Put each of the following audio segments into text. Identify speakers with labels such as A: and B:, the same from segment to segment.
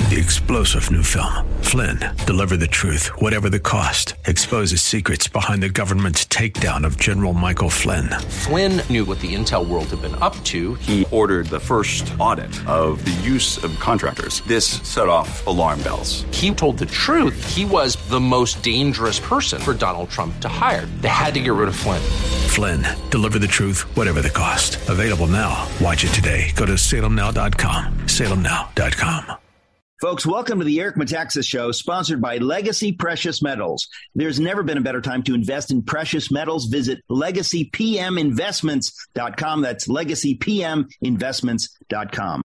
A: The explosive new film, Flynn, deliver the truth, whatever the cost, exposes secrets behind the government's takedown of General Michael Flynn.
B: Flynn knew what the intel world had been up to.
C: He ordered the first audit of the use of contractors. This set off alarm bells.
B: He told the truth. He was the most dangerous person for Donald Trump to hire. They had to get rid of Flynn.
A: Flynn, deliver the truth, whatever the cost. Available now. Watch it today. Go to salemnow.com. salemnow.com.
D: Folks, welcome to the Eric Metaxas Show, sponsored by Legacy Precious Metals. There's never been a better time to invest in precious metals. Visit LegacyPMInvestments.com. That's LegacyPMInvestments.com.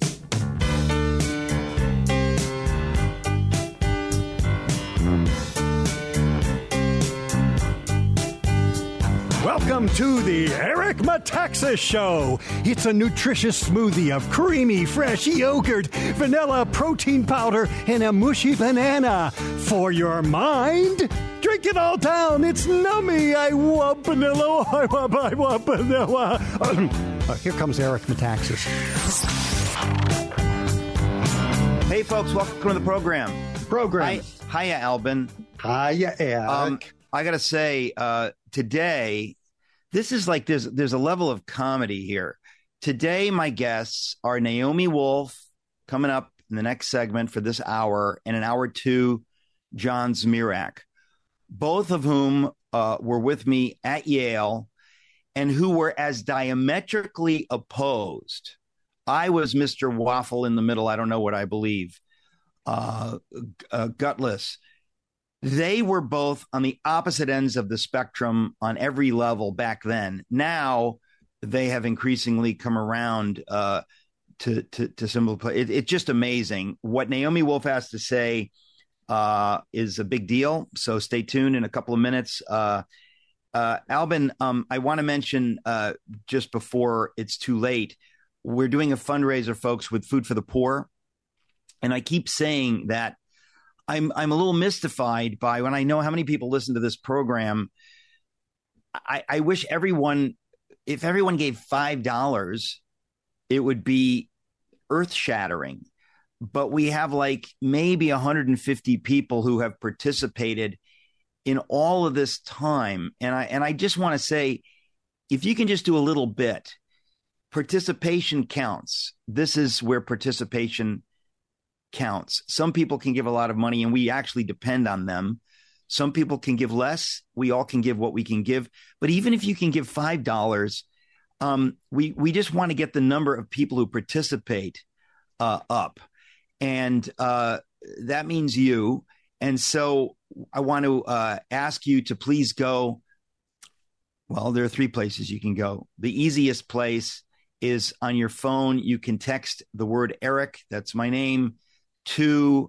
E: Welcome to the Eric Metaxas Show. It's a nutritious smoothie of creamy, fresh yogurt, vanilla protein powder, and a mushy banana. For your mind, drink it all down. It's nummy. I want vanilla. I want vanilla. Here comes Eric Metaxas.
D: Hey, folks, welcome to the program. Hiya, Albin.
E: Hiya, Eric.
D: I got to say, today, this is like there's a level of comedy here. Today, my guests are Naomi Wolf, coming up in the next segment for this hour, and in hour two, John Zmirak, both of whom were with me at Yale and who were as diametrically opposed. I was Mr. Waffle in the middle. I don't know what I believe. Gutless. They were both on the opposite ends of the spectrum on every level back then. Now they have increasingly come around to simplify. It's just amazing. What Naomi Wolf has to say is a big deal. So stay tuned in a couple of minutes. Albin, I want to mention just before it's too late, we're doing a fundraiser, folks, with Food for the Poor. And I keep saying that I'm a little mystified by when I know how many people listen to this program. I wish if everyone gave $5, it would be earth shattering. But we have like maybe 150 people who have participated in all of this time. And I just want to say, if you can just do a little bit, participation counts. This is where participation counts. Some people can give a lot of money and we actually depend on them. Some people can give less. We all can give what we can give. But even if you can give $5, we just want to get the number of people who participate up. And that means you. And so I want to ask you to please go. Well, there are three places you can go. The easiest place is on your phone. You can text the word Eric, that's my name, to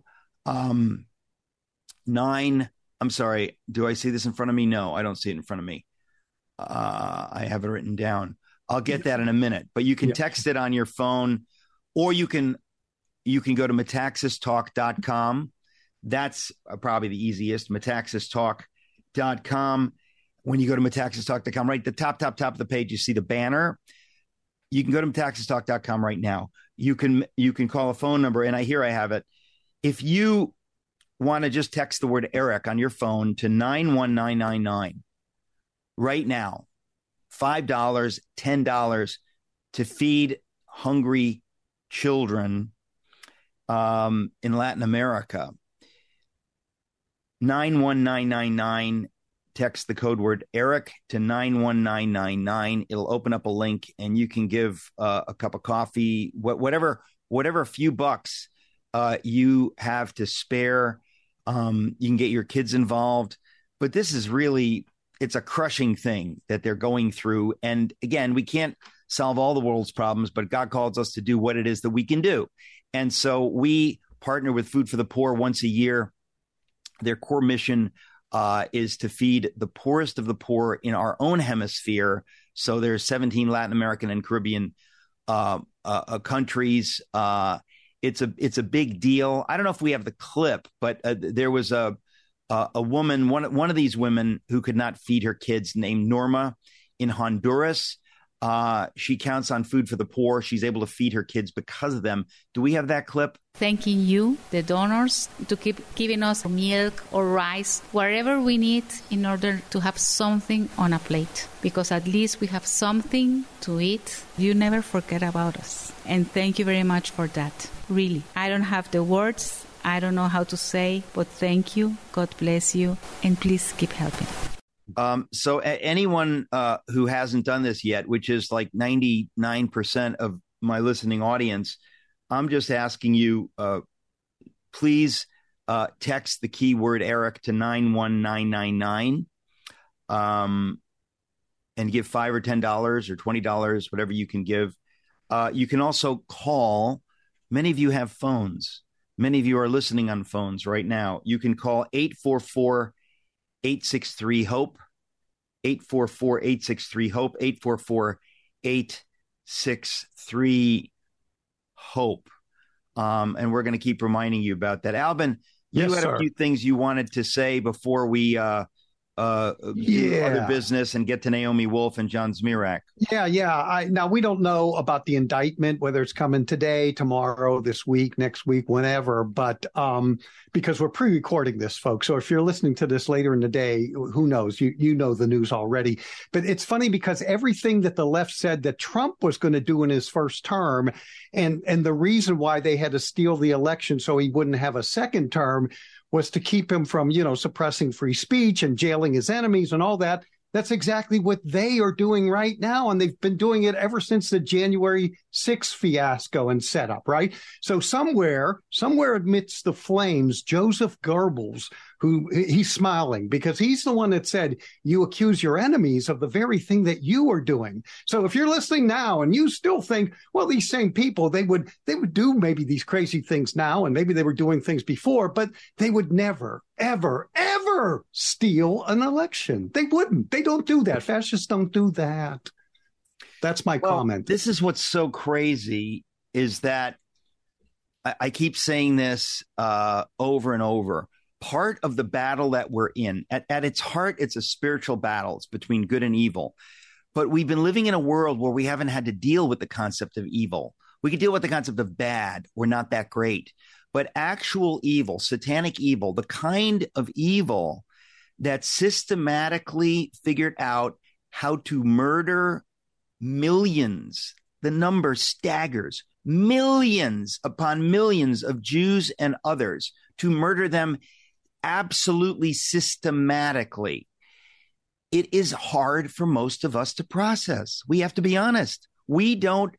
D: 9. I'm sorry. Do I see this in front of me? No, I don't see it in front of me. I have it written down. I'll get that in a minute, but you can text it on your phone, or you can go to metaxastalk.com. That's probably the easiest, metaxastalk.com. When you go to metaxastalk.com, right at the top of the page, you see the banner. You can go to metaxastalk.com right now. You can call a phone number, and I have it. If you want to just text the word Eric on your phone to 91999 right now, $5, $10 to feed hungry children in Latin America. 91999. Text the code word Eric to 91999. It'll open up a link and you can give a cup of coffee, whatever few bucks you have to spare. You can get your kids involved. But this is really, it's a crushing thing that they're going through. And again, we can't solve all the world's problems, but God calls us to do what it is that we can do. And so we partner with Food for the Poor once a year. Their core mission is to feed the poorest of the poor in our own hemisphere. So there's 17 Latin American and Caribbean countries. It's a big deal. I don't know if we have the clip, but there was a woman, one of these women who could not feed her kids, named Norma in Honduras. She counts on food for the poor. She's able to feed her kids because of them. Do we have that clip?
F: Thanking you, the donors, to keep giving us milk or rice, whatever we need in order to have something on a plate. Because at least we have something to eat. You never forget about us. And thank you very much for that. Really. I don't have the words. I don't know how to say, but thank you. God bless you. And please keep helping.
D: So anyone who hasn't done this yet, which is like 99% of my listening audience, I'm just asking you, please text the keyword Eric to 91999 and give $5 or $10 or $20, whatever you can give. You can also call. Many of you have phones. Many of you are listening on phones right now. You can call 844-863-HOPE, 844-863-HOPE, 844-863-HOPE. And we're going to keep reminding you about that. Albin, you had a few things you wanted to say before we do other business and get to Naomi Wolf and John Zmirak.
G: Now, we don't know about the indictment, whether it's coming today, tomorrow, this week, next week, whenever, but because we're pre-recording this, folks. So if you're listening to this later in the day, who knows? You know the news already. But it's funny because everything that the left said that Trump was going to do in his first term, and the reason why they had to steal the election so he wouldn't have a second term was to keep him from, suppressing free speech and jailing his enemies and all that. That's exactly what they are doing right now. And they've been doing it ever since the January 6th fiasco and setup, right? So somewhere amidst the flames, Joseph Goebbels, who he's smiling because he's the one that said, you accuse your enemies of the very thing that you are doing. So if you're listening now and you still think, well, these same people, they would do maybe these crazy things now, and maybe they were doing things before, but they would never, ever, ever steal an election. They wouldn't. They don't do that. Fascists don't do that. That's my comment.
D: This is what's so crazy is that I keep saying this over and over. Part of the battle that we're in, at its heart, it's a spiritual battle. It's between good and evil. But we've been living in a world where we haven't had to deal with the concept of evil. We can deal with the concept of bad. We're not that great. But actual evil, satanic evil, the kind of evil that systematically figured out how to murder millions, the number staggers, millions upon millions of Jews and others, to murder them absolutely systematically. It is hard for most of us to process. We have to be honest. We don't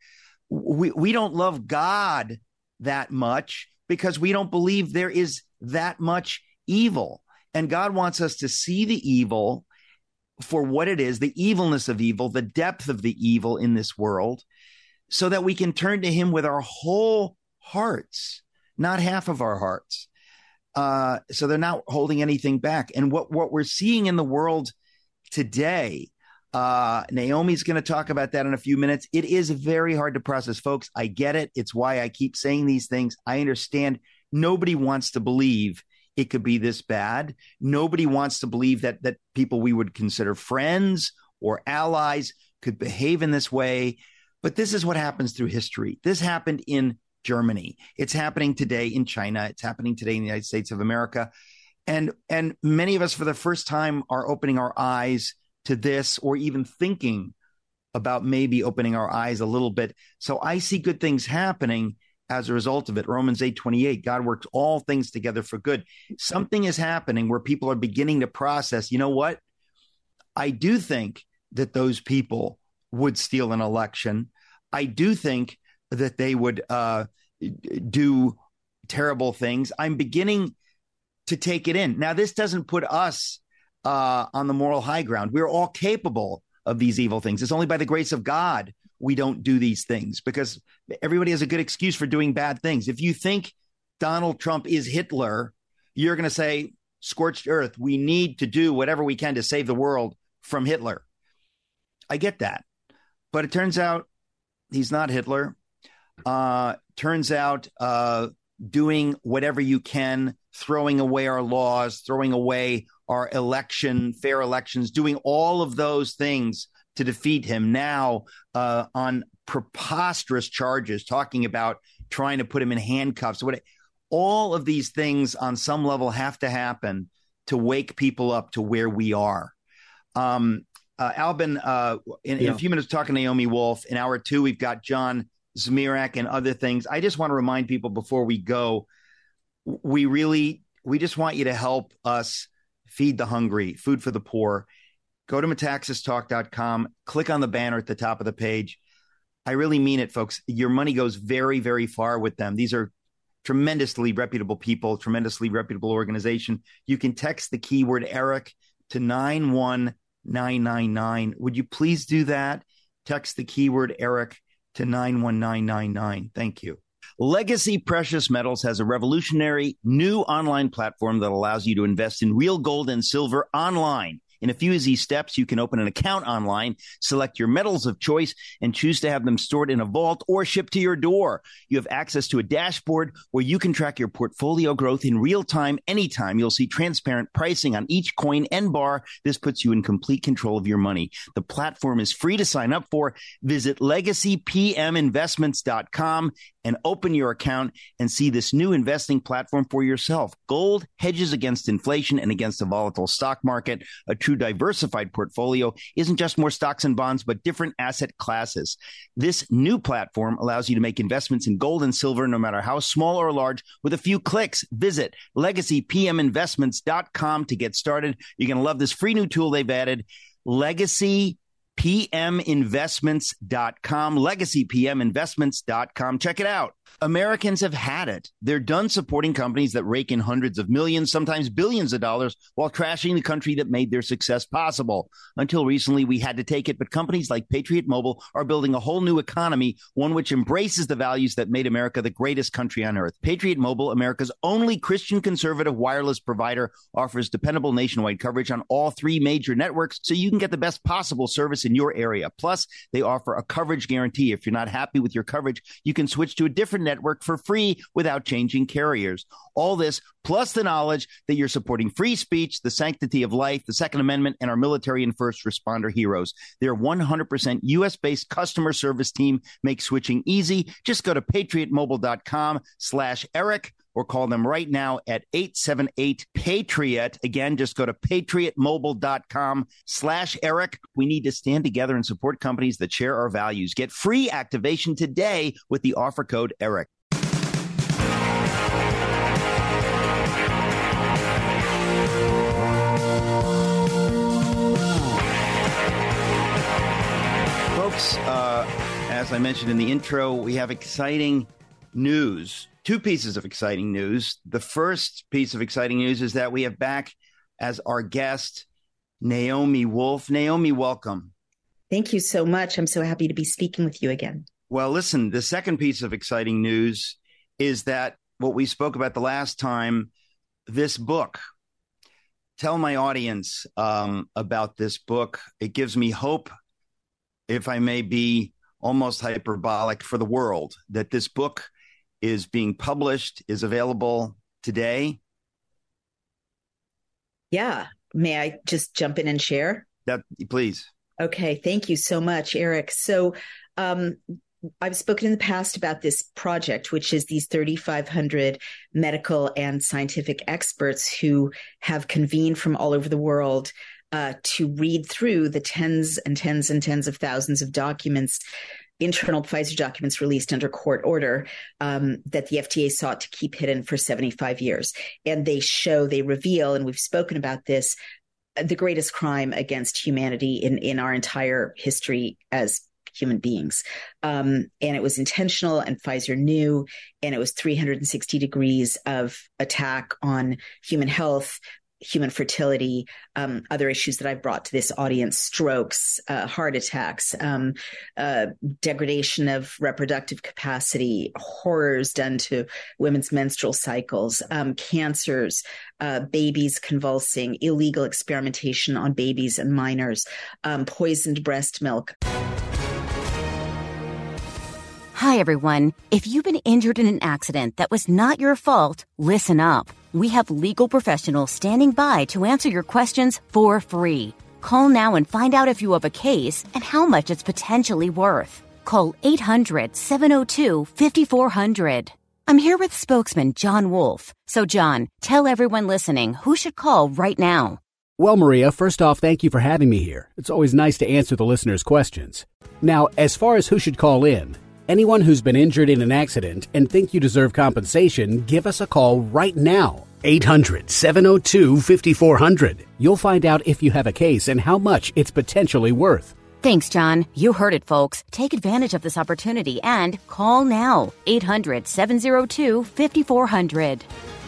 D: love God that much because we don't believe there is that much evil. And God wants us to see the evil for what it is, the evilness of evil, the depth of the evil in this world, so that we can turn to him with our whole hearts, not half of our hearts. So they're not holding anything back. And what we're seeing in the world today, Naomi's going to talk about that in a few minutes. It is very hard to process, folks. I get it. It's why I keep saying these things. I understand. Nobody wants to believe it could be this bad. Nobody wants to believe that people we would consider friends or allies could behave in this way. But this is what happens through history. This happened in Germany. It's happening today in China. It's happening today in the United States of America. And many of us, for the first time, are opening our eyes to this, or even thinking about maybe opening our eyes a little bit. So I see good things happening as a result of it. Romans 8:28, God works all things together for good. Something is happening where people are beginning to process, you know what? I do think that those people would steal an election. I do think that they would do terrible things. I'm beginning to take it in. Now, this doesn't put us on the moral high ground. We're all capable of these evil things. It's only by the grace of God we don't do these things, because everybody has a good excuse for doing bad things. If you think Donald Trump is Hitler, you're going to say, scorched earth, we need to do whatever we can to save the world from Hitler. I get that. But it turns out he's not Hitler. Turns out doing whatever you can, throwing away our laws, throwing away our fair elections, doing all of those things to defeat him, now on preposterous charges, talking about trying to put him in handcuffs. All of these things on some level have to happen to wake people up to where we are. Albin, in a few minutes, talking to Naomi Wolf. In hour 2, we've got John Zmirak and other things. I just want to remind people before we go, we just want you to help us feed the hungry, food for the poor. Go to metaxastalk.com, click on the banner at the top of the page. I really mean it, folks. Your money goes very, very far with them. These are tremendously reputable people, tremendously reputable organization. You can text the keyword Eric to 91999. Would you please do that? Text the keyword Eric to 91999. Thank you. Legacy Precious Metals has a revolutionary new online platform that allows you to invest in real gold and silver online. In a few easy steps, you can open an account online, select your metals of choice, and choose to have them stored in a vault or shipped to your door. You have access to a dashboard where you can track your portfolio growth in real time, anytime. You'll see transparent pricing on each coin and bar. This puts you in complete control of your money. The platform is free to sign up for. Visit legacypminvestments.com and open your account and see this new investing platform for yourself. Gold hedges against inflation and against a volatile stock market. A true diversified portfolio isn't just more stocks and bonds, but different asset classes. This new platform allows you to make investments in gold and silver, no matter how small or large, with a few clicks. Visit legacypminvestments.com to get started. You're going to love this free new tool they've added, legacypminvestments.com, legacypminvestments.com. Check it out. Americans have had it. They're done supporting companies that rake in hundreds of millions, sometimes billions of dollars, while trashing the country that made their success possible. Until recently, we had to take it, but companies like Patriot Mobile are building a whole new economy, one which embraces the values that made America the greatest country on earth. Patriot Mobile, America's only Christian conservative wireless provider, offers dependable nationwide coverage on all 3 major networks, so you can get the best possible service in your area. Plus, they offer a coverage guarantee. If you're not happy with your coverage, you can switch to a different network for free without changing carriers. All this, plus the knowledge that you're supporting free speech, the sanctity of life, the Second Amendment, and our military and first responder heroes. Their 100% U.S.-based customer service team makes switching easy. Just go to patriotmobile.com/Eric or call them right now at 878-PATRIOT. Again, just go to patriotmobile.com/Eric. We need to stand together and support companies that share our values. Get free activation today with the offer code Eric. Folks, as I mentioned in the intro, we have exciting news. 2 pieces of exciting news. The first piece of exciting news is that we have back as our guest Naomi Wolf. Naomi, welcome.
H: Thank you so much. I'm so happy to be speaking with you again.
D: Well, listen, the second piece of exciting news is that what we spoke about the last time, this book. Tell my audience about this book. It gives me hope, if I may be almost hyperbolic, for the world, that this book is being published, is available today.
H: Yeah. May I just jump in and share?
D: That, please.
H: Okay. Thank you so much, Eric. So I've spoken in the past about this project, which is these 3,500 medical and scientific experts who have convened from all over the world to read through the tens and tens and tens of thousands of documents, internal Pfizer documents released under court order that the FDA sought to keep hidden for 75 years. And they reveal, and we've spoken about this, the greatest crime against humanity in our entire history as human beings. And it was intentional, and Pfizer knew, and it was 360 degrees of attack on human health, human fertility, other issues that I've brought to this audience, strokes, heart attacks, degradation of reproductive capacity, horrors done to women's menstrual cycles, cancers, babies convulsing, illegal experimentation on babies and minors, poisoned breast milk.
I: Hi, everyone. If you've been injured in an accident that was not your fault, listen up. We have legal professionals standing by to answer your questions for free. Call now and find out if you have a case and how much it's potentially worth. Call 800-702-5400. I'm here with spokesman John Wolf. So, John, tell everyone listening who should call right now.
J: Well, Maria, first off, thank you for having me here. It's always nice to answer the listeners' questions. Now, as far as who should call in, anyone who's been injured in an accident and think you deserve compensation, give us a call right now. 800-702-5400. You'll find out if you have a case and how much it's potentially worth.
I: Thanks, John. You heard it, folks. Take advantage of this opportunity and call now. 800-702-5400.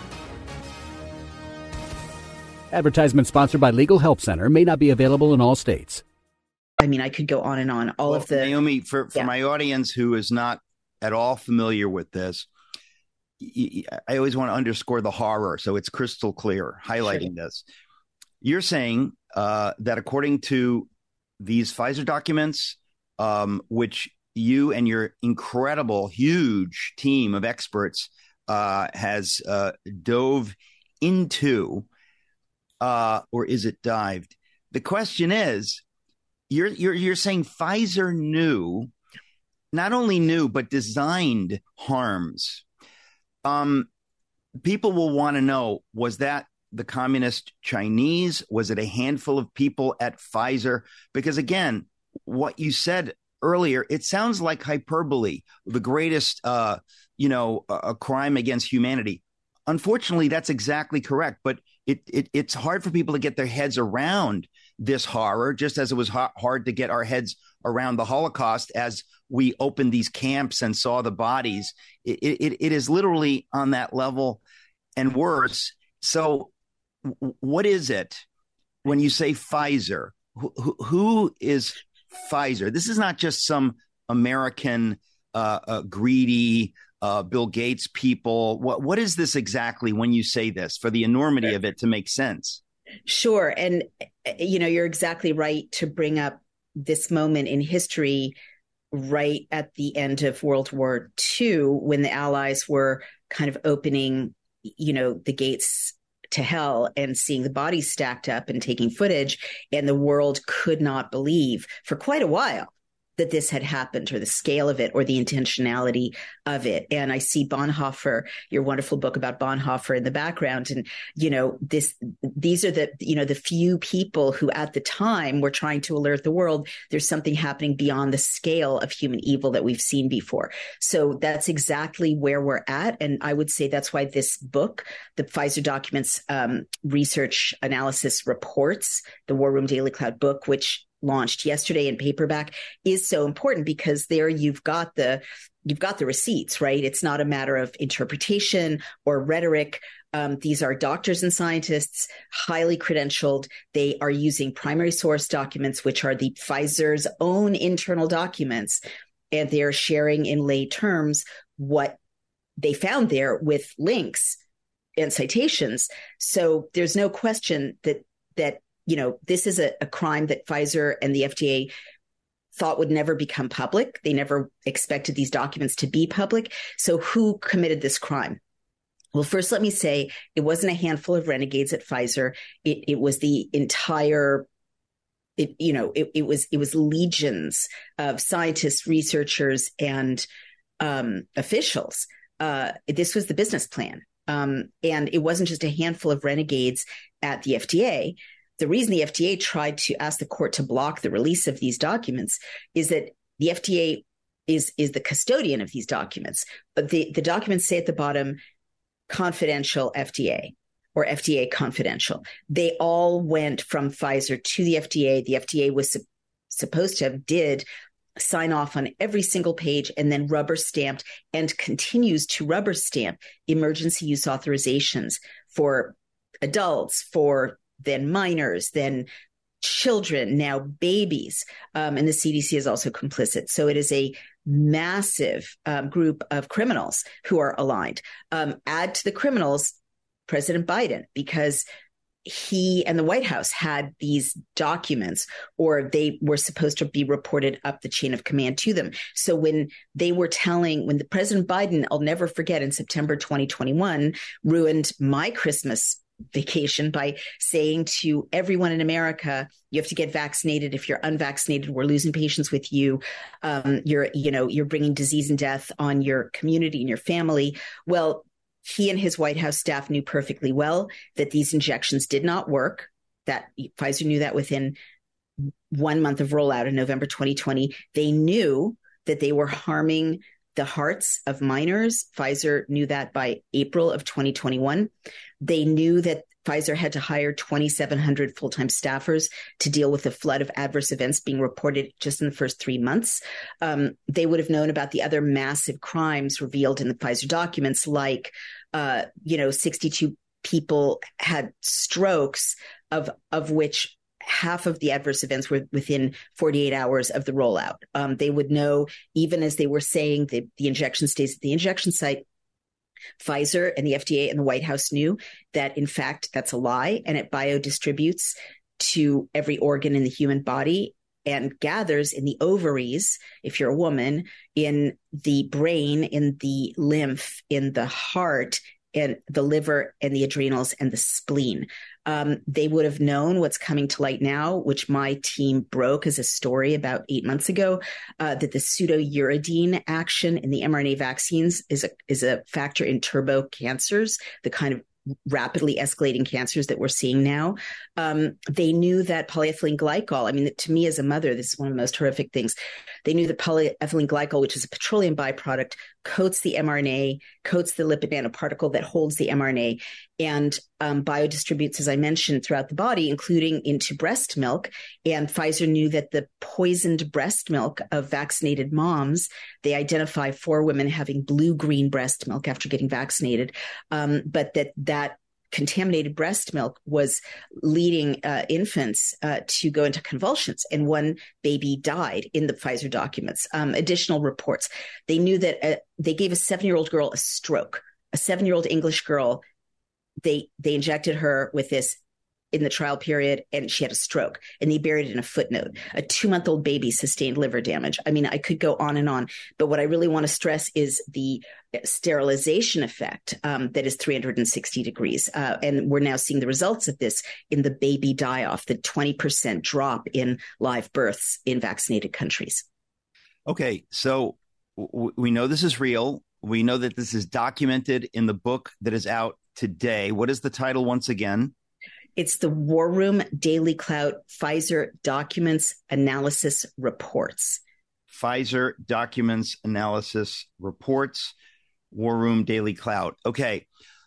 J: Advertisement sponsored by Legal Help Center. May not be available in all states.
H: I mean, I could go on and on. All of the
D: Naomi, for my audience who is not at all familiar with this, I always want to underscore the horror, so it's crystal clear, highlighting this. You're saying that according to these Pfizer documents, which you and your incredible, huge team of experts has dove into, or is it dived? The question is, you're saying Pfizer not only knew, but designed harms. People will want to know, was that the communist Chinese? Was it a handful of people at Pfizer? Because again, what you said earlier, it sounds like hyperbole, the greatest, a crime against humanity. Unfortunately, that's exactly correct. But it's hard for people to get their heads around this horror, just as it was hard to get our heads around the Holocaust as we opened these camps and saw the bodies. It is literally on that level and worse. So what is it when you say Pfizer? Who is Pfizer? This is not just some American greedy Bill Gates people. What is this exactly when you say this, for the enormity of it to make sense?
H: Sure. And, you're exactly right to bring up this moment in history right at the end of World War II, when the Allies were kind of opening, the gates to hell and seeing the bodies stacked up and taking footage. And the world could not believe for quite a while that this had happened, or the scale of it, or the intentionality of it. And I see Bonhoeffer, your wonderful book about Bonhoeffer, in the background. And, these are the few people who at the time were trying to alert the world there's something happening beyond the scale of human evil that we've seen before. So that's exactly where we're at. And I would say that's why this book, the Pfizer Documents Research Analysis Reports, the War Room Daily Cloud book, which launched yesterday in paperback, is so important, because there you've got the receipts, right? It's not a matter of interpretation or rhetoric. These are doctors and scientists, highly credentialed. They are using primary source documents, which are the Pfizer's own internal documents, and they're sharing in lay terms what they found there with links and citations. So there's no question that this is a crime that Pfizer and the FDA thought would never become public. They never expected these documents to be public. So who committed this crime? Well, first, let me say it wasn't a handful of renegades at Pfizer. It was the entire, it was legions of scientists, researchers, and officials. This was the business plan. And it wasn't just a handful of renegades at the FDA. The reason the FDA tried to ask the court to block the release of these documents is that the FDA is the custodian of these documents. But the documents say at the bottom, confidential FDA, or FDA confidential. They all went from Pfizer to the FDA. The FDA was supposed to did sign off on every single page, and then rubber stamped and continues to rubber stamp emergency use authorizations for adults, for then minors, then children, now babies. And the CDC is also complicit. So it is a massive group of criminals who are aligned. Add to the criminals President Biden, because he and the White House had these documents, or they were supposed to be reported up the chain of command to them. So when the President Biden, I'll never forget, in September 2021, ruined my Christmas vacation by saying to everyone in America, you have to get vaccinated. If you're unvaccinated, we're losing patients with you. You're bringing disease and death on your community and your family. Well, he and his White House staff knew perfectly well that these injections did not work, that Pfizer knew that within 1 month of rollout in November 2020. They knew that they were harming the hearts of minors. Pfizer knew that by April of 2021. They knew that Pfizer had to hire 2,700 full-time staffers to deal with the flood of adverse events being reported just in the first 3 months. They would have known about the other massive crimes revealed in the Pfizer documents, like 62 people had strokes, of which half of the adverse events were within 48 hours of the rollout. They would know, even as they were saying the injection stays at the injection site, Pfizer and the FDA and the White House knew that, in fact, that's a lie, and it biodistributes to every organ in the human body and gathers in the ovaries, if you're a woman, in the brain, in the lymph, in the heart, and the liver and the adrenals and the spleen. They would have known what's coming to light now, which my team broke as a story about 8 months ago, that the pseudouridine action in the mRNA vaccines is a factor in turbo cancers, the kind of rapidly escalating cancers that we're seeing now. They knew that polyethylene glycol, I mean, to me as a mother, this is one of the most horrific things. They knew that polyethylene glycol, which is a petroleum byproduct, coats the mRNA, coats the lipid nanoparticle that holds the mRNA, and biodistributes, as I mentioned, throughout the body, including into breast milk. And Pfizer knew that the poisoned breast milk of vaccinated moms, they identify 4 women having blue-green breast milk after getting vaccinated, but that contaminated breast milk was leading infants to go into convulsions, and 1 baby died in the Pfizer documents. Additional reports. They knew that they gave a 7-year-old girl a stroke, a 7-year-old English girl. They injected her with this in the trial period, and she had a stroke, and they buried it in a footnote. A 2-month-old baby sustained liver damage. I mean, I could go on and on, but what I really want to stress is the sterilization effect that is 360 degrees. And we're now seeing the results of this in the baby die-off, the 20% drop in live births in vaccinated countries.
D: Okay, so we know this is real. We know that this is documented in the book that is out today. What is the title once again?
H: It's the War Room Daily Clout Pfizer Documents Analysis Reports.
D: Pfizer Documents Analysis Reports, War Room Daily Clout. Okay.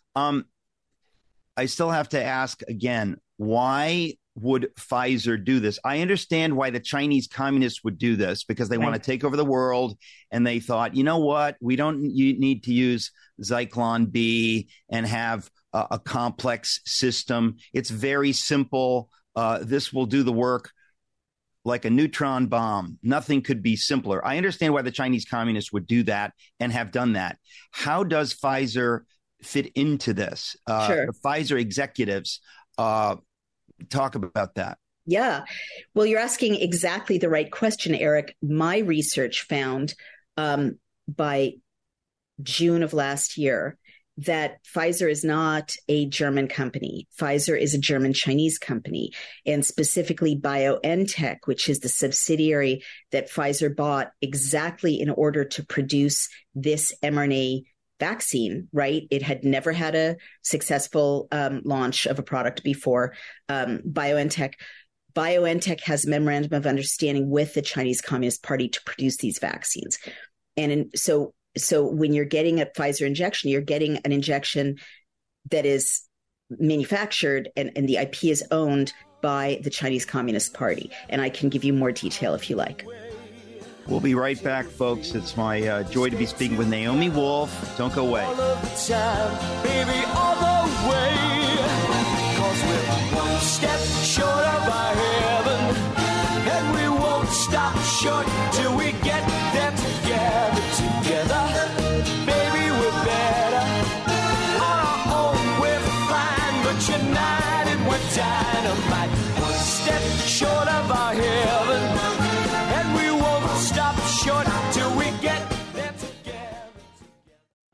D: I still have to ask again, why would Pfizer do this? I understand why the Chinese communists would do this, because they want to take over the world, and they thought, you know what, we don't need to use Zyklon B and have a complex system. It's very simple. This will do the work like a neutron bomb. Nothing could be simpler. I understand why the Chinese communists would do that and have done that. How does Pfizer fit into this?
H: Sure.
D: The Pfizer executives talk about that.
H: Yeah. Well, you're asking exactly the right question, Eric. My research found by June of last year that Pfizer is not a German company. Pfizer is a German-Chinese company, and specifically BioNTech, which is the subsidiary that Pfizer bought exactly in order to produce this mRNA vaccine, right? It had never had a successful launch of a product before. BioNTech has a memorandum of understanding with the Chinese Communist Party to produce these vaccines. And so when you're getting a Pfizer injection, you're getting an injection that is manufactured and the IP is owned by the Chinese Communist Party. And I can give you more detail if you like.
D: We'll be right back, folks. It's my joy to be speaking with Naomi Wolf. Don't go away.
K: All of the time, baby, all the way. 'Cause we're one step short of our heaven, and we won't stop short till we get there together. Baby, we're better. On our own, we're fine, but united, we're dynamite. One step short of our heaven, and we won't stop short till we get there together.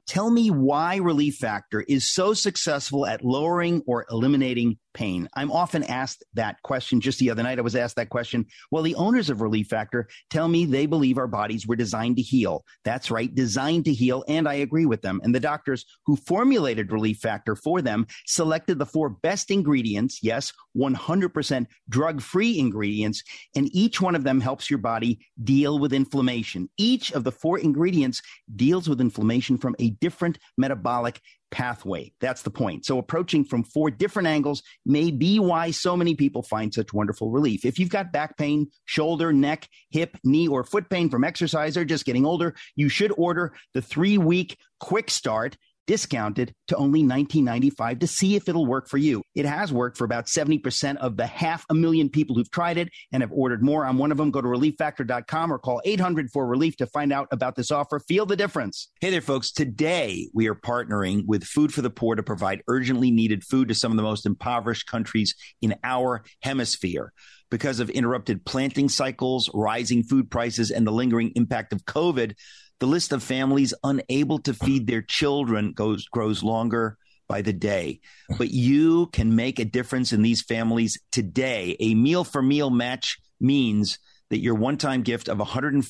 D: Tell me why Relief Factor is so successful at lowering or eliminating pain. I'm often asked that question. Just the other night, I was asked that question. Well, the owners of Relief Factor tell me they believe our bodies were designed to heal. That's right, designed to heal, and I agree with them. And the doctors who formulated Relief Factor for them selected the 4 best ingredients, yes, 100% drug-free ingredients, and each one of them helps your body deal with inflammation. Each of the 4 ingredients deals with inflammation from a different metabolic pathway. That's the point. So approaching from 4 different angles may be why so many people find such wonderful relief. If you've got back pain, shoulder, neck, hip, knee, or foot pain from exercise or just getting older, you should order the 3-week quick start, discounted to only $19.95 to see if it'll work for you. It has worked for about 70% of the 500,000 people who've tried it and have ordered more. I'm one of them. Go to relieffactor.com or call 800-4RELIEF to find out about this offer. Feel the difference. Hey there, folks. Today, we are partnering with Food for the Poor to provide urgently needed food to some of the most impoverished countries in our hemisphere. Because of interrupted planting cycles, rising food prices, and the lingering impact of COVID, the list of families unable to feed their children grows longer by the day. But you can make a difference in these families today. A meal for meal match means that your one-time gift of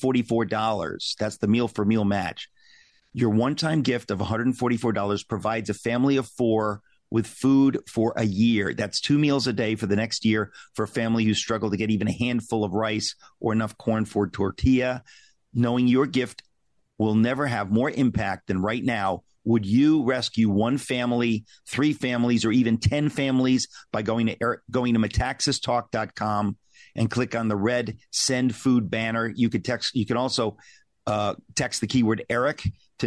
D: $144, that's the meal for meal match, your one-time gift of $144 provides a family of 4 with food for a year. That's 2 meals a day for the next year for a family who struggle to get even a handful of rice or enough corn for a tortilla. Knowing your gift will never have more impact than right now, would you rescue 1 family, 3 families, or even 10 families by going to metaxastalk.com and click on the red Send Food banner? You could also text the keyword Eric to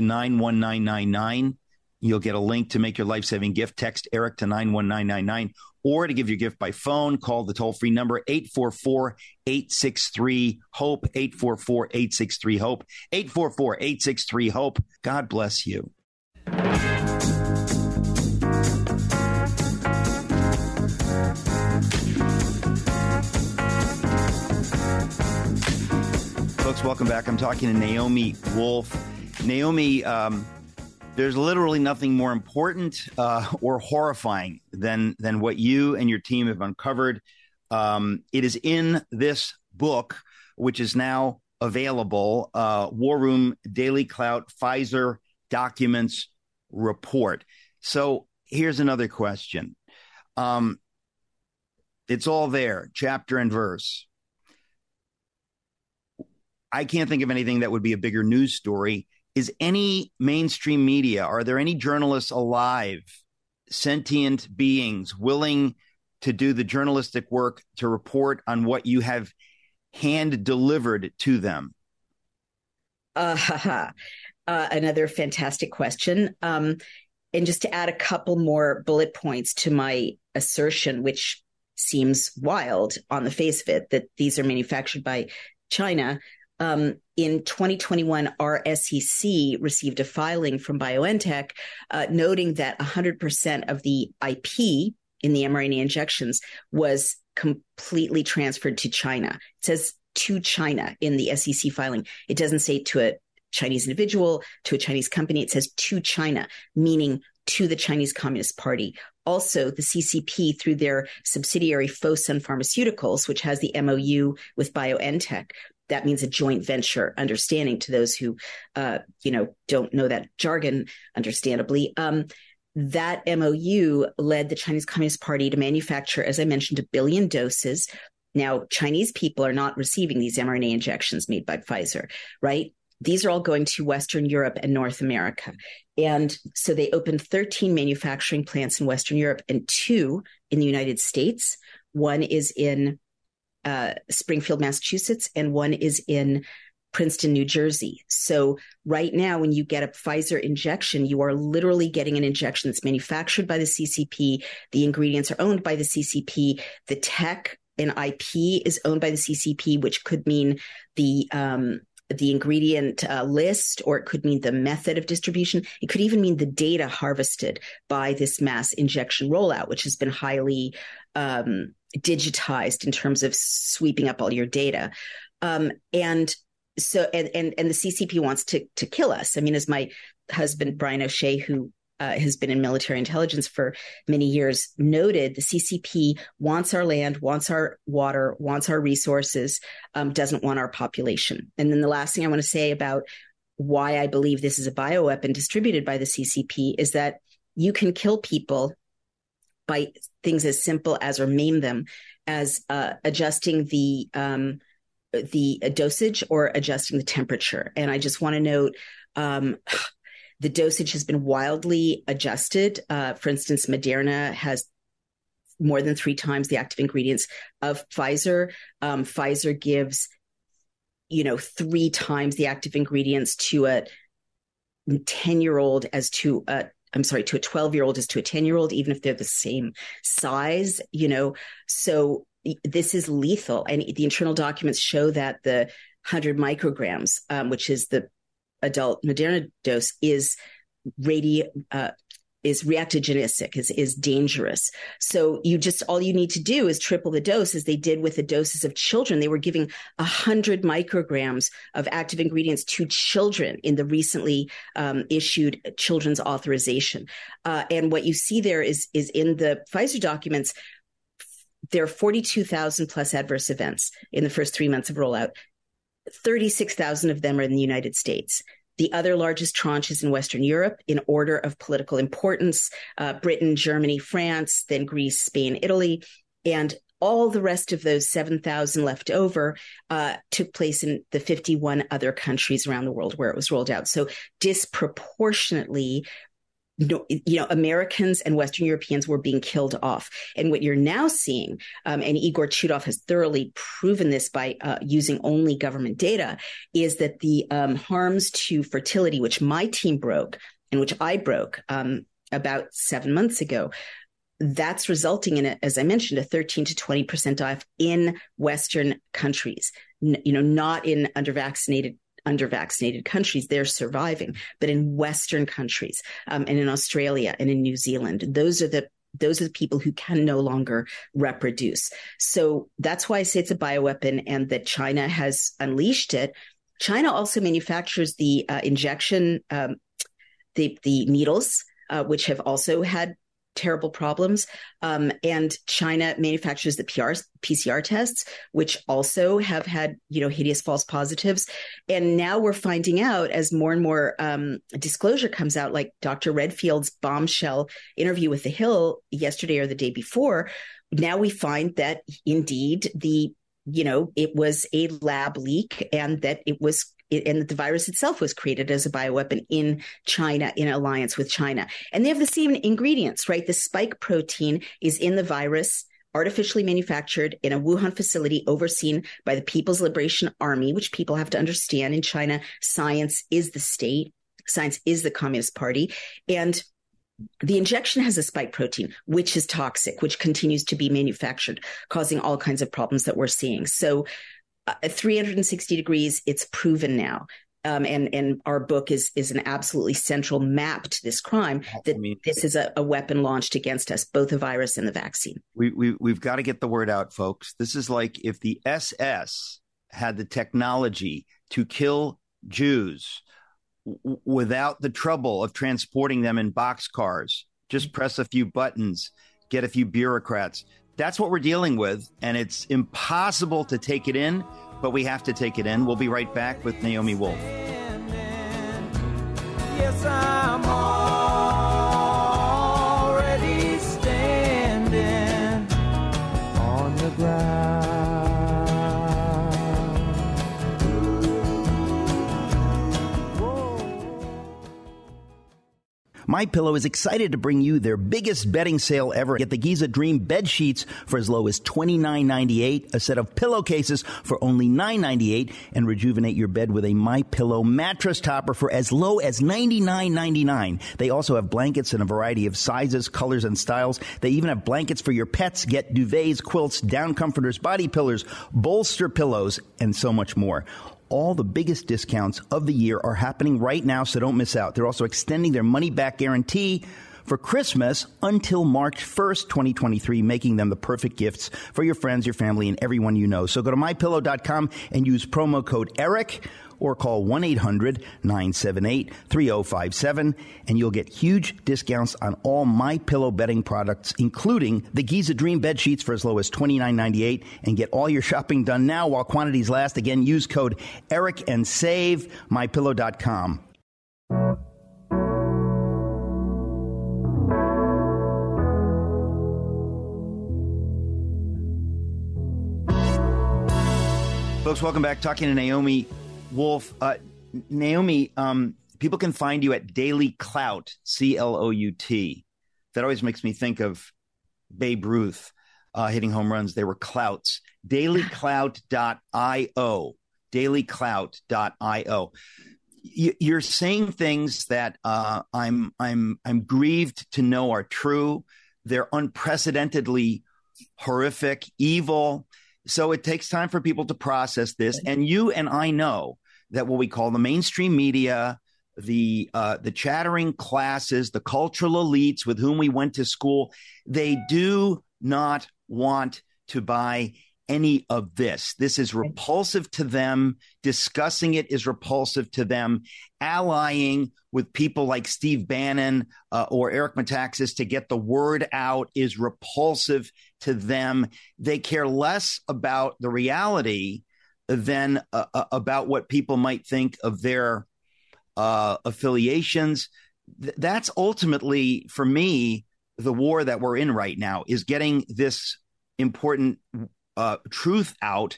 D: 91999. You'll get a link to make your life-saving gift. Text Eric to 91999. Or to give your gift by phone, call the toll-free number 844-863-HOPE, 844-863-HOPE, 844-863-HOPE. God bless you. Folks, welcome back. I'm talking to Naomi Wolf. Naomi, there's literally nothing more important or horrifying than what you and your team have uncovered. It is in this book, which is now available, War Room Daily Clout Pfizer Documents Report. So here's another question. It's all there, chapter and verse. I can't think of anything that would be a bigger news story. Is any mainstream media, are there any journalists alive, sentient beings willing to do the journalistic work to report on what you have hand delivered to them?
H: Another fantastic question. And just to add a couple more bullet points to my assertion, which seems wild on the face of it, that these are manufactured by China. In 2021, our SEC received a filing from BioNTech noting that 100% of the IP in the mRNA injections was completely transferred to China. It says to China in the SEC filing. It doesn't say to a Chinese individual, to a Chinese company. It says to China, meaning to the Chinese Communist Party. Also, the CCP, through their subsidiary Fosun Pharmaceuticals, which has the MOU with BioNTech, that means a joint venture understanding to those who, don't know that jargon, understandably. That MOU led the Chinese Communist Party to manufacture, as I mentioned, 1 billion doses. Now, Chinese people are not receiving these mRNA injections made by Pfizer, right? These are all going to Western Europe and North America. And so they opened 13 manufacturing plants in Western Europe and 2 in the United States. One is in Springfield, Massachusetts, and one is in Princeton, New Jersey. So right now, when you get a Pfizer injection, you are literally getting an injection that's manufactured by the CCP. The ingredients are owned by the CCP. The tech and IP is owned by the CCP, which could mean the ingredient list, or it could mean the method of distribution. It could even mean the data harvested by this mass injection rollout, which has been highly digitized in terms of sweeping up all your data. And the CCP wants to kill us. I mean, as my husband, Brian O'Shea, who has been in military intelligence for many years, noted the CCP wants our land, wants our water, wants our resources, doesn't want our population. And then the last thing I want to say about why I believe this is a bioweapon distributed by the CCP is that you can kill people by things as simple as, or maim them as adjusting the dosage or adjusting the temperature. And I just want to note, the dosage has been wildly adjusted. For instance, Moderna has more than 3 times the active ingredients of Pfizer. Pfizer gives, 3 times the active ingredients to a 10-year-old as to a 12-year-old as to a 10-year-old, even if they're the same size, So this is lethal. And the internal documents show that the 100 micrograms, which is the adult Moderna dose, is reactogenicid, is dangerous. So all you need to do is triple the dose, as they did with the doses of children. They were giving 100 micrograms of active ingredients to children in the recently issued children's authorization. And what you see there is in the Pfizer documents, there are 42,000 plus adverse events in the first 3 months of rollout. 36,000 of them are in the United States. The other largest tranche is in Western Europe in order of political importance: Britain, Germany, France, then Greece, Spain, Italy. And all the rest of those 7,000 left over took place in the 51 other countries around the world where it was rolled out. So disproportionately, Americans and Western Europeans were being killed off. And what you're now seeing, and Igor Chudov has thoroughly proven this by using only government data, is that the harms to fertility, which my team broke and which I broke about 7 months ago, that's resulting in, as I mentioned, a 13 to 20% off in Western countries, not in undervaccinated countries. They're surviving, but in Western countries, and in Australia and in New Zealand, those are the people who can no longer reproduce. So that's why I say it's a bioweapon, and that China has unleashed it. China also manufactures the injection, the needles, which have also had terrible problems. And China manufactures the PCR tests, which also have had, hideous false positives. And now we're finding out, as more and more disclosure comes out, like Dr. Redfield's bombshell interview with The Hill yesterday or the day before, now we find that indeed it was a lab leak, and that and that the virus itself was created as a bioweapon in China, in alliance with China. And they have the same ingredients, right? The spike protein is in the virus, artificially manufactured in a Wuhan facility overseen by the People's Liberation Army, which people have to understand. In China, science is the state, science is the Communist Party. And the injection has a spike protein, which is toxic, which continues to be manufactured, causing all kinds of problems that we're seeing. So at 360 degrees, it's proven now. And our book is an absolutely central map to this crime, that this is a weapon launched against us, both the virus and the vaccine.
D: We've got to get the word out, folks. This is like if the SS had the technology to kill Jews without the trouble of transporting them in boxcars. Just press a few buttons, get a few bureaucrats. That's what we're dealing with, and it's impossible to take it in, but we have to take it in. We'll be right back with Naomi Wolf.
K: Yes, I'm already standing on the ground.
L: MyPillow is excited to bring you their biggest bedding sale ever. Get the Giza Dream bed sheets for as low as $29.98, a set of pillowcases for only $9.98, and rejuvenate your bed with a MyPillow mattress topper for as low as $99.99. They also have blankets in a variety of sizes, colors, and styles. They even have blankets for your pets. Get duvets, quilts, down comforters, body pillars, bolster pillows, and so much more. All the biggest discounts of the year are happening right now, so don't miss out. They're also extending their money-back guarantee for Christmas until March 1st, 2023, making them the perfect gifts for your friends, your family, and everyone you know. So go to MyPillow.com and use promo code ERIC or call 1-800-978-3057, and you'll get huge discounts on all MyPillow bedding products, including the Giza Dream bed sheets for as low as $29.98, and get all your shopping done now while quantities last. Again, use code ERIC and save. MyPillow.com.
D: Folks, welcome back. Talking to Naomi Wolf. Naomi, people can find you at Daily Clout, C-L-O-U-T. That always makes me think of Babe Ruth hitting home runs. They were clouts. DailyClout.io. DailyClout.io. You're saying things that I'm grieved to know are true. They're unprecedentedly horrific, evil. So it takes time for people to process this. And you and I know that what we call the mainstream media, the chattering classes, the cultural elites with whom we went to school, they do not want to buy any of this. This is repulsive to them. Discussing it is repulsive to them. Allying with people like Steve Bannon or Eric Metaxas to get the word out is repulsive to them. They care less about the reality than about what people might think of their affiliations. That's ultimately, for me, the war that we're in right now, is getting this important truth out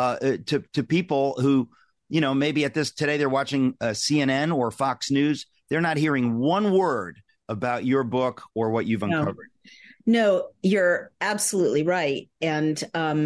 D: to people who, you know, maybe at this today they're watching CNN or Fox News. They're not hearing one word about your book or what you've uncovered.
H: No, you're absolutely right. And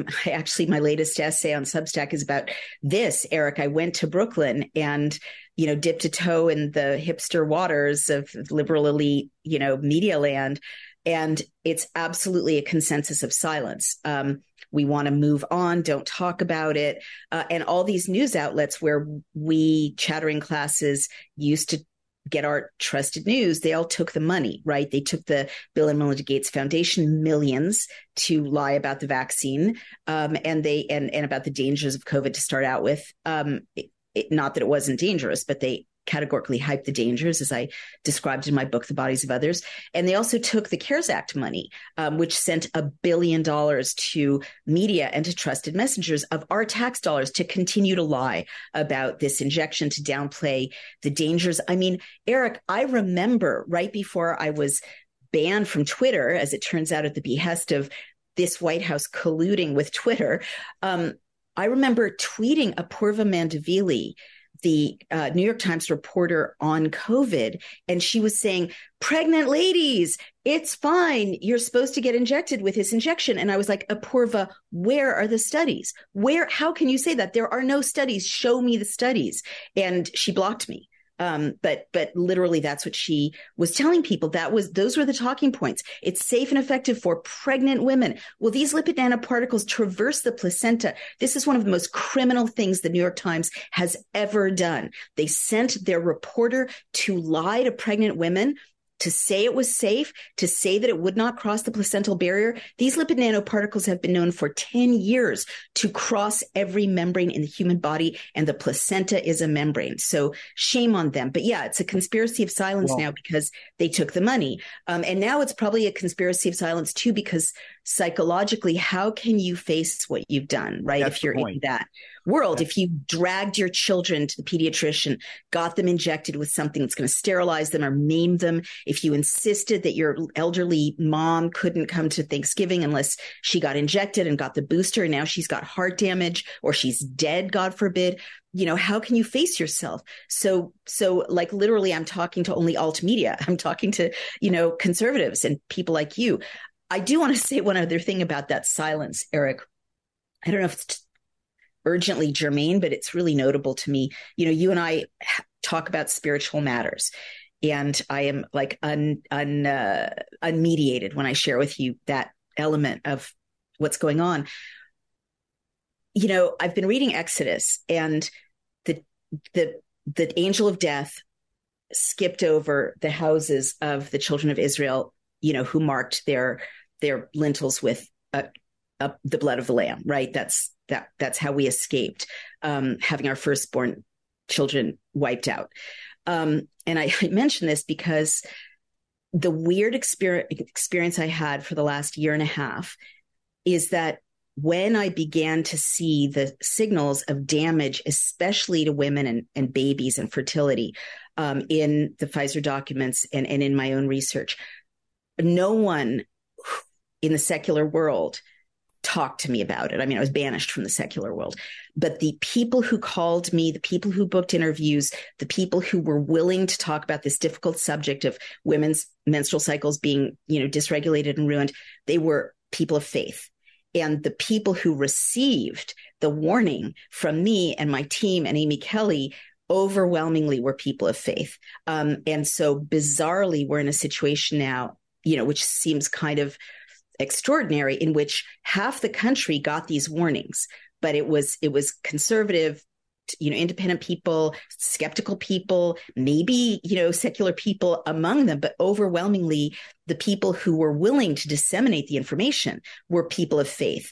H: my latest essay on Substack is about this, Eric. I went to Brooklyn and, you know, dipped a toe in the hipster waters of liberal elite, you know, media land. And it's absolutely a consensus of silence. We want to move on, don't talk about it. And all these news outlets where we chattering classes used to get our trusted news, they all took the money, right? They took the Bill and Melinda Gates Foundation millions to lie about the vaccine and about the dangers of COVID to start out with. Not that it wasn't dangerous, but they categorically hyped the dangers, as I described in my book, The Bodies of Others. And they also took the CARES Act money, which sent $1 billion to media and to trusted messengers of our tax dollars to continue to lie about this injection, to downplay the dangers. I mean, Eric, I remember right before I was banned from Twitter, as it turns out at the behest of this White House colluding with Twitter, I remember tweeting Apurva Mandavili, the New York Times reporter on COVID, and she was saying, pregnant ladies, it's fine. You're supposed to get injected with this injection. And I was like, Apurva, where are the studies? How can you say that? There are no studies. Show me the studies. And she blocked me. But literally that's what she was telling people. Those were the talking points. It's safe and effective for pregnant women. Well, these lipid nanoparticles traverse the placenta. This is one of the most criminal things the New York Times has ever done. They sent their reporter to lie to pregnant women, to say it was safe, to say that it would not cross the placental barrier. These lipid nanoparticles have been known for 10 years to cross every membrane in the human body, and the placenta is a membrane. So shame on them. But yeah, it's a conspiracy of silence now because they took the money. And now it's probably a conspiracy of silence too, because psychologically, how can you face what you've done, right?
D: That's
H: if you're in that world, if you dragged your children to the pediatrician, got them injected with something that's going to sterilize them or maim them, if you insisted that your elderly mom couldn't come to Thanksgiving unless she got injected and got the booster, and now she's got heart damage or she's dead, God forbid, you know, how can you face yourself? So like literally I'm talking to only alt media. I'm talking to, you know, conservatives and people like you. I do want to say one other thing about that silence, Eric. I don't know if it's urgently germane, but it's really notable to me. You know, you and I talk about spiritual matters, and I am like unmediated when I share with you that element of what's going on. You know, I've been reading Exodus, and the angel of death skipped over the houses of the children of Israel, who marked their lintels with the blood of the lamb, right? That's how we escaped having our firstborn children wiped out. And I mention this because the weird experience I had for the last year and a half is that when I began to see the signals of damage, especially to women and babies and fertility, in the Pfizer documents and in my own research, no one in the secular world talked to me about it. I mean, I was banished from the secular world, but the people who called me, the people who booked interviews, the people who were willing to talk about this difficult subject of women's menstrual cycles being, dysregulated and ruined, they were people of faith. And the people who received the warning from me and my team and Amy Kelly overwhelmingly were people of faith. And so bizarrely, we're in a situation now, which seems kind of extraordinary, in which half the country got these warnings, but it was conservative, independent people, skeptical people, maybe, secular people among them, but overwhelmingly the people who were willing to disseminate the information were people of faith.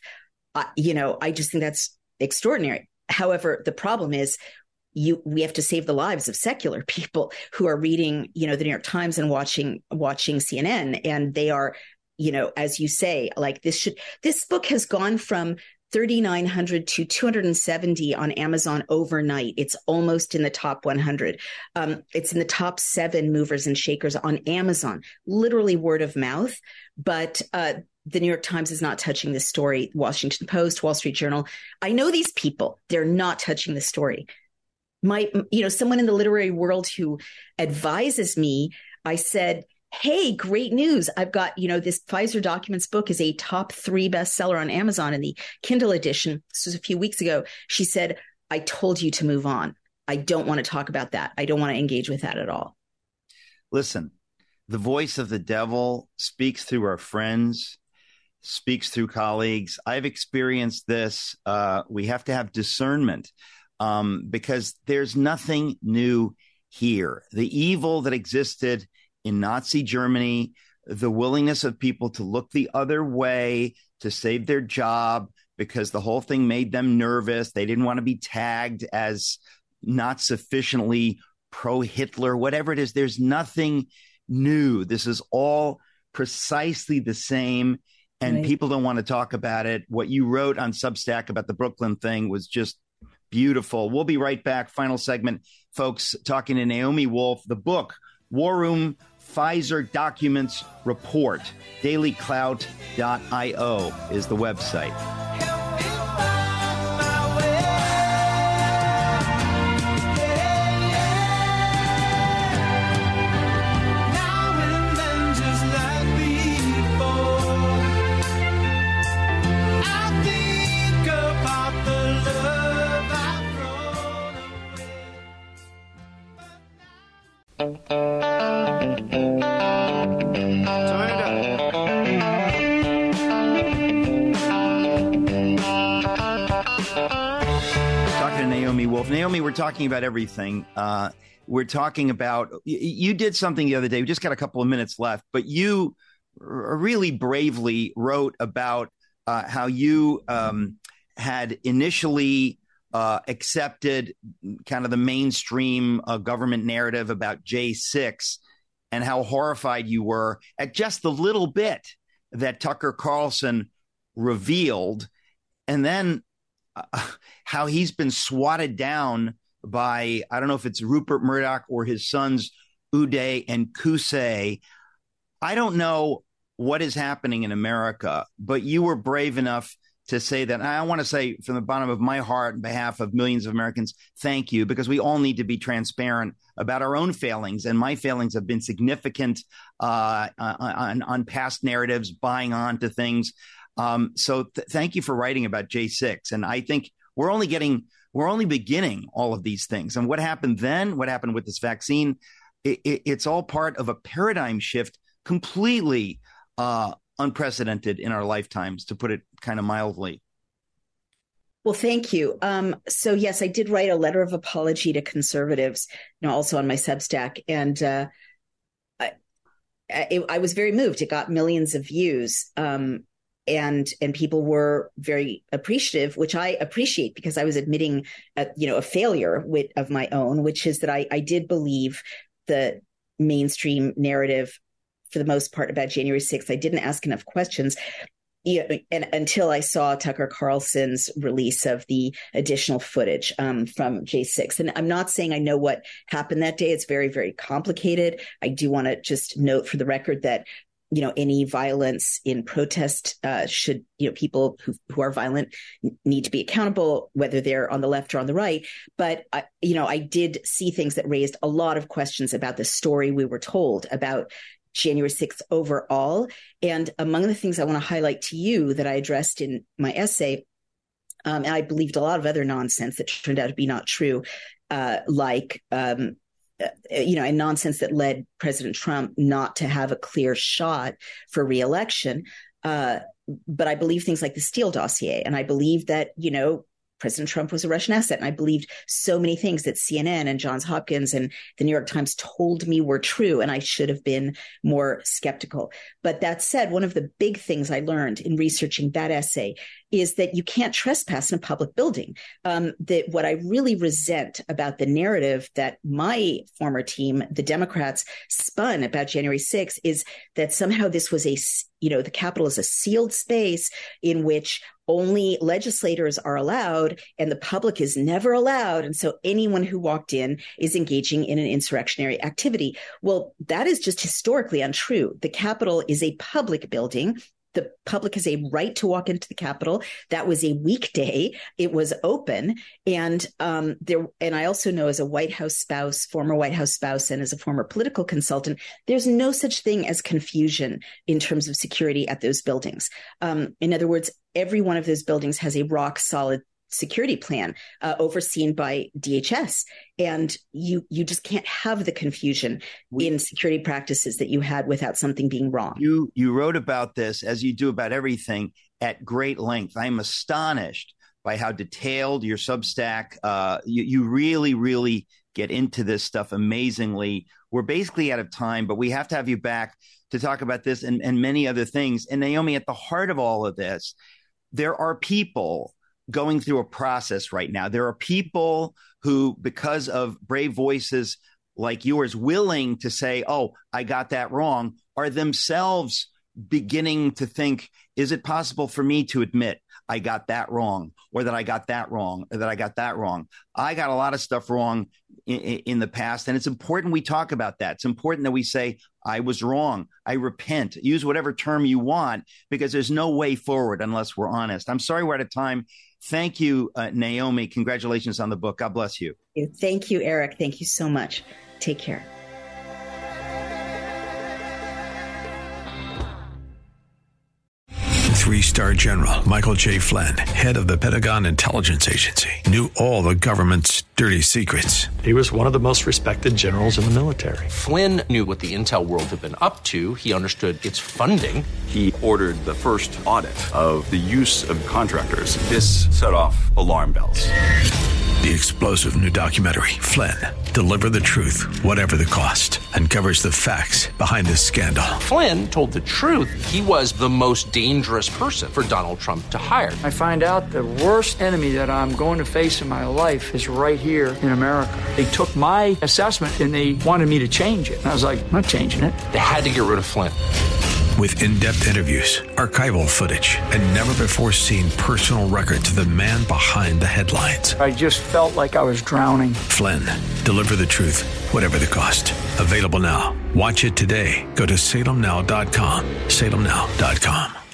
H: I just think that's extraordinary. However, the problem is we have to save the lives of secular people who are reading, the New York Times and watching CNN, and they are, as you say, like this book has gone from 3,900 to 270 on Amazon overnight. It's almost in the top 100. It's in the top 7 movers and shakers on Amazon, literally word of mouth. But the New York Times is not touching this story. Washington Post, Wall Street Journal. I know these people. They're not touching the story. Someone in the literary world who advises me, I said, hey, great news. I've got, this Pfizer Documents book is a top 3 bestseller on Amazon in the Kindle edition. This was a few weeks ago. She said, I told you to move on. I don't want to talk about that. I don't want to engage with that at all.
D: Listen, the voice of the devil speaks through our friends, speaks through colleagues. I've experienced this. We have to have discernment because there's nothing new here. The evil that existed in Nazi Germany, the willingness of people to look the other way to save their job because the whole thing made them nervous. They didn't want to be tagged as not sufficiently pro-Hitler, whatever it is. There's nothing new. This is all precisely the same, and people don't want to talk about it. What you wrote on Substack about the Brooklyn thing was just beautiful. We'll be right back. Final segment, folks, talking to Naomi Wolf. The book, War Room Pfizer Documents Report. dailyclout.io is the website. Naomi, we're talking about everything. We're talking about, you did something the other day. We just got a couple of minutes left, but you really bravely wrote about how you had initially accepted kind of the mainstream government narrative about J6 and how horrified you were at just the little bit that Tucker Carlson revealed. And then how he's been swatted down by, I don't know if it's Rupert Murdoch or his sons, Uday and Qusay. I don't know what is happening in America, but you were brave enough to say that. And I want to say from the bottom of my heart, on behalf of millions of Americans, thank you, because we all need to be transparent about our own failings. And my failings have been significant on past narratives, buying on to things. So thank you for writing about J6. And I think we're only beginning all of these things. And what happened then, what happened with this vaccine, it's all part of a paradigm shift, completely unprecedented in our lifetimes, to put it kind of mildly.
H: Well, thank you. So yes, I did write a letter of apology to conservatives, also on my Substack, and I was very moved. It got millions of views, and people were very appreciative, which I appreciate, because I was admitting, a failure of my own, which is that I did believe the mainstream narrative for the most part about January 6th. I didn't ask enough questions. And until I saw Tucker Carlson's release of the additional footage from J6. And I'm not saying I know what happened that day. It's very, very complicated. I do want to just note for the record that, any violence in protest should, people who are violent need to be accountable, whether they're on the left or on the right. But, I did see things that raised a lot of questions about the story we were told about January 6th overall. And among the things I want to highlight to you that I addressed in my essay, and I believed a lot of other nonsense that turned out to be not true, and nonsense that led President Trump not to have a clear shot for re-election. But I believe things like the Steele dossier, and I believe that, President Trump was a Russian asset. And I believed so many things that CNN and Johns Hopkins and the New York Times told me were true, and I should have been more skeptical. But that said, one of the big things I learned in researching that essay is that you can't trespass in a public building. That what I really resent about the narrative that my former team, the Democrats, spun about January 6th is that somehow this was the Capitol is a sealed space in which only legislators are allowed and the public is never allowed. And so anyone who walked in is engaging in an insurrectionary activity. Well, that is just historically untrue. The Capitol is a public building. The public has a right to walk into the Capitol. That was a weekday. It was open. And I also know, as a White House spouse, former White House spouse, and as a former political consultant, there's no such thing as confusion in terms of security at those buildings. In other words, every one of those buildings has a rock solid security plan overseen by DHS. And you just can't have the confusion in security practices that you had without something being wrong.
D: You wrote about this, as you do about everything, at great length. I'm astonished by how detailed your Substack. You really, really get into this stuff amazingly. We're basically out of time, but we have to have you back to talk about this and many other things. And Naomi, at the heart of all of this, there are people going through a process right now. There are people who, because of brave voices like yours, willing to say, oh, I got that wrong, are themselves beginning to think, is it possible for me to admit I got that wrong, or that I got that wrong, or that I got that wrong? I got a lot of stuff wrong in the past, and it's important we talk about that. It's important that we say, I was wrong. I repent. Use whatever term you want, because there's no way forward unless we're honest. I'm sorry we're out of time. Thank you, Naomi. Congratulations on the book. God bless you.
H: Thank you, Eric. Thank you so much. Take care.
A: Three-star General Michael J. Flynn, head of the Pentagon Intelligence Agency, knew all the government's dirty secrets.
M: He was one of the most respected generals in the military.
B: Flynn knew what the intel world had been up to. He understood its funding.
C: He ordered the first audit of the use of contractors. This set off alarm bells.
A: The explosive new documentary, Flynn, Deliver the Truth, Whatever the Cost, uncovers the facts behind this scandal.
B: Flynn told the truth. He was the most dangerous person for Donald Trump to hire.
N: I find out the worst enemy that I'm going to face in my life is right here in America. They took my assessment and they wanted me to change it. And I was like, I'm not changing it.
B: They had to get rid of Flynn.
A: With in-depth interviews, archival footage, and never-before-seen personal records of the man behind the headlines.
N: I just felt like I was drowning.
A: Flynn, Deliver the Truth, Whatever the Cost. Available now. Watch it today. Go to salemnow.com. salemnow.com.